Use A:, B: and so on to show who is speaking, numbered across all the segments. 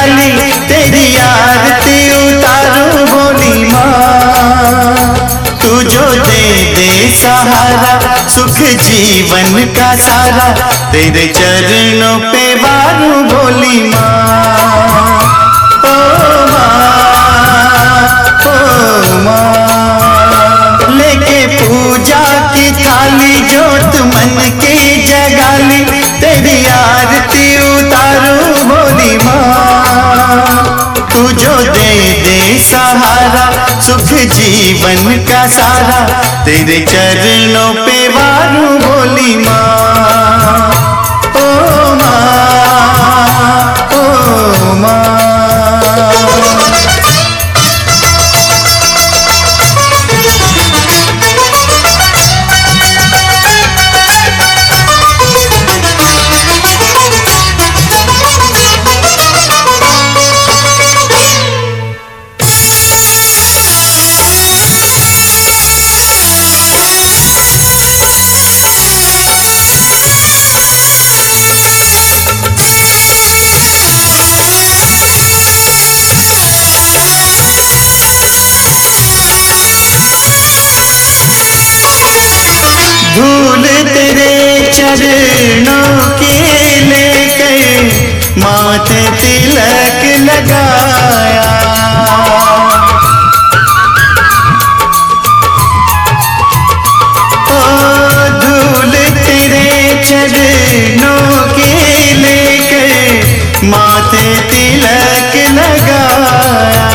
A: जगाली, तेरी आरती उतारूं भोली माँ। तू जो दे सहारा, सुख जीवन का सारा, तेरे चरणों पे वारूं भोली माँ। ओ माँ, लेके पूजा की थाली, जोत मन की जगाली, तेरी आरती उतारूं भोली माँ। तू जो दे सहारा, सुख जीवन का सारा, तेरे चरणों पे वारूं भोली माँ। ओ माँ, ओ माँ। धूल तेरे चरणों की लेकर माथे तिलक लगाया। ओ धूल तेरे चरणों की लेकर माथे तिलक लगाया।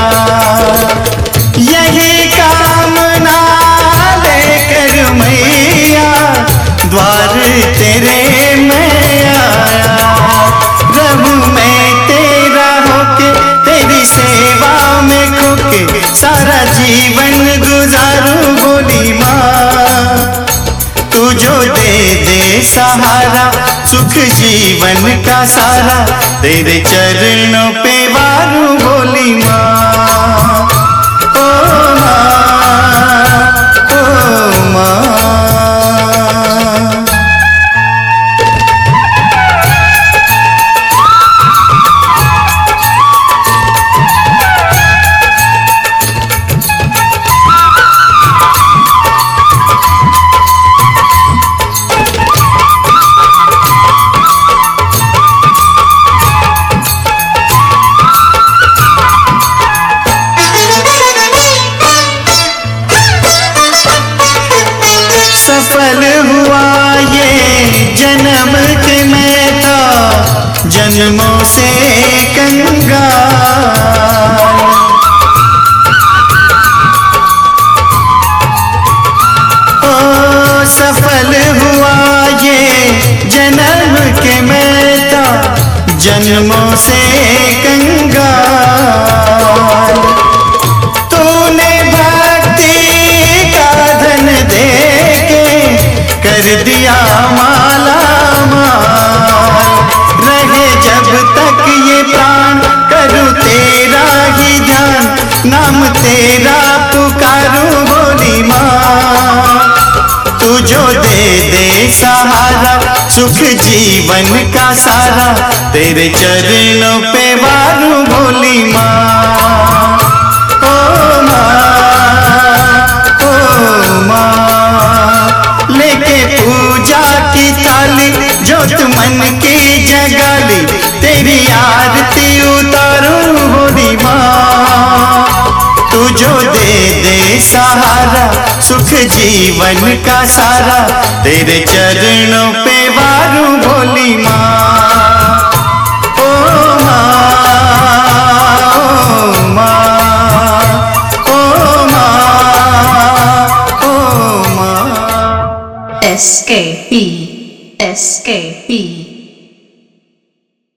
A: यही कामना लेकर मैया द्वार तेरे में आया। रहूं मैं तेरा होके, तेरी सेवा में खोके, सारा जीवन गुजारूं भोली माँ। तू जो दे सहारा, सुख जीवन का सारा, तेरे चरणों पे वारूं भोली माँ। ओ माँ, ओ माँ। सफल हुआ ये जन्म के मैं था जन्मों से कंगाल। ओ सफल हुआ ये जन्म के मैं था जन्मों से कंगाल। तूने भक्ति का धन दे कर दिया माला माल। रहे जब तक ये प्राण, करूं तेरा ही ध्यान, नाम तेरा पुकारूं भोली माँ। तू जो दे सहारा, सुख जीवन का सारा, तेरे चरणों पे वारूं भोली माँ। ओ माँ, ओ माँ, लेके पूजा की थाली, जोत मन की जगाली, तेरी आरती उतारूं भोली माँ। तू जो दे सहारा, सुख जीवन का सारा, तेरे चरणों पे वारूं भोली माँ। ओ माँ, ओ माँ, ओ माँ, ओ माँ।
B: SKP